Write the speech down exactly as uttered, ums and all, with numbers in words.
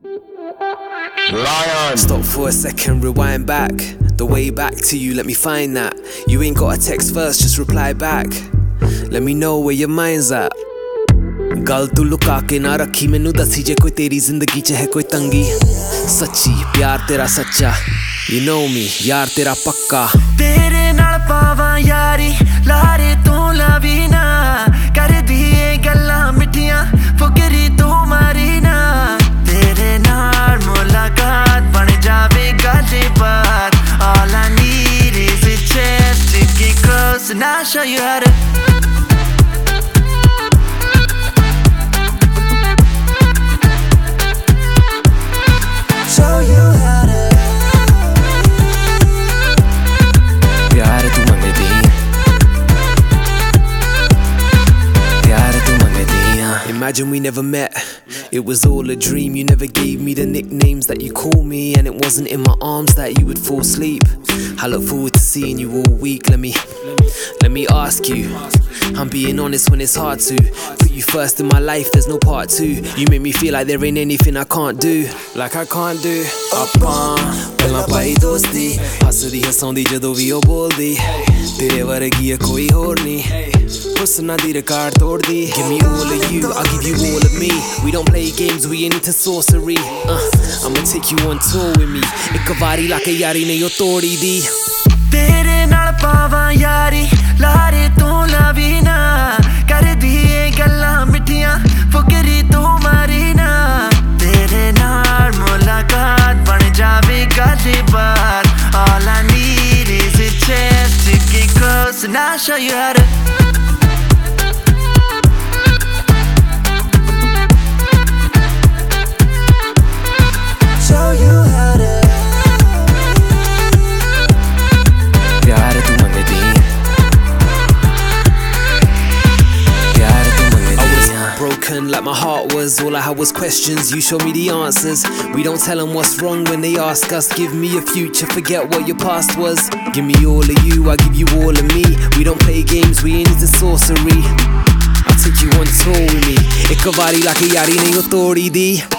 Lion. Stop for a second, rewind back. The way back to you, let me find that. You ain't got a text first, just reply back. Let me know where your mind's at. गल तू लुका के ना रखी, मैनू दसी जे कोई तेरी जिंदगी च है कोई तंगी। सच्ची प्यार तेरा सच्चा, you know me, यार तेरा पक्का। तेरे नाल पावा यारी, लारे तू लावी ना। कर दिए गल्लां मिठियां, फुकरी तू मारी ना। तेरे नाल मुलाकात बन जावे गल्ले बात। All I need is a chance to get close and I'll show you how to show you how to प्यार तू मंगदी, प्यार तू मंगदी। Imagine we never met, it was all a dream. You never gave me the nicknames that you call me, and it wasn't in my arms that you would fall asleep. I look forward to seeing you all week. Let me, let me ask you, I'm being honest when it's hard to put you first in my life, there's no part two. You make me feel like there ain't anything I can't do, like I can't do. Appa, ਪਹਿਲਾਂ ਪਾਈ ਦੋਸਤੀ, ਹੱਸਦੀ ਹਸਾਉਂਦੀ ਜਦੋਂ ਵੀ ਉਹ ਬੋਲਦੀ। ਤੇਰੇ ਵਰਗੀ ਆ ਕੋਈ ਹੋਰ ਨਹੀਂ, ਹੁਸਨਾਂ ਦੀ ਰਿਕਾਰਡ ਤੋੜਦੀ। Give me all of you, I'll give you all of me. We don't play games, we ain't into sorcery. uh, I'ma take you on tour with me. ਇੱਕ ਵਾਰੀ ਲਾ ਕੇ ਯਾਰੀ ਨਹੀਂ ਉਹ ਤੋੜੀ ਦੀ। तेरे नाल पावा यारी, लारे तू लावी ना। कर दिए गल्लां मिठियां, फुकरी तू मारी ना। तेरे नाल मुलाकात बन जावे गल्ले बात। All I need is a chance to get close and I'll show you how to show you how to प्यार तू मंगदी, प्यार तू मंगदी। I was broken like my heart was, all I had was questions, you showed me the answers. We don't tell them what's wrong when they ask us. Give me a future, forget what your past was. Give me all of you, I give you all of me. We don't play games, we ain't into sorcery. I'll take you on tour with me. ਇੱਕ ਵਾਰੀ ਲਾ ਕੇ ਯਾਰੀ ਨਹੀਂ ਉਹ ਤੋੜੀ ਦੀ।